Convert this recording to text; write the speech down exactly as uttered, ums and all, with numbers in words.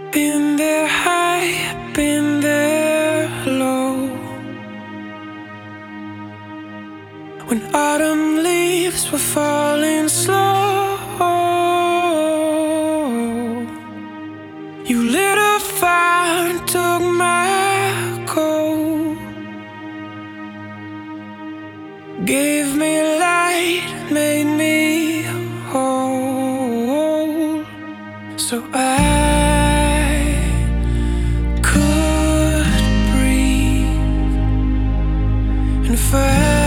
Been there high, been there low. When autumn leaves were falling slow, you lit a fire and took my coat. Gave me light, made me whole. So I could breathe and fight.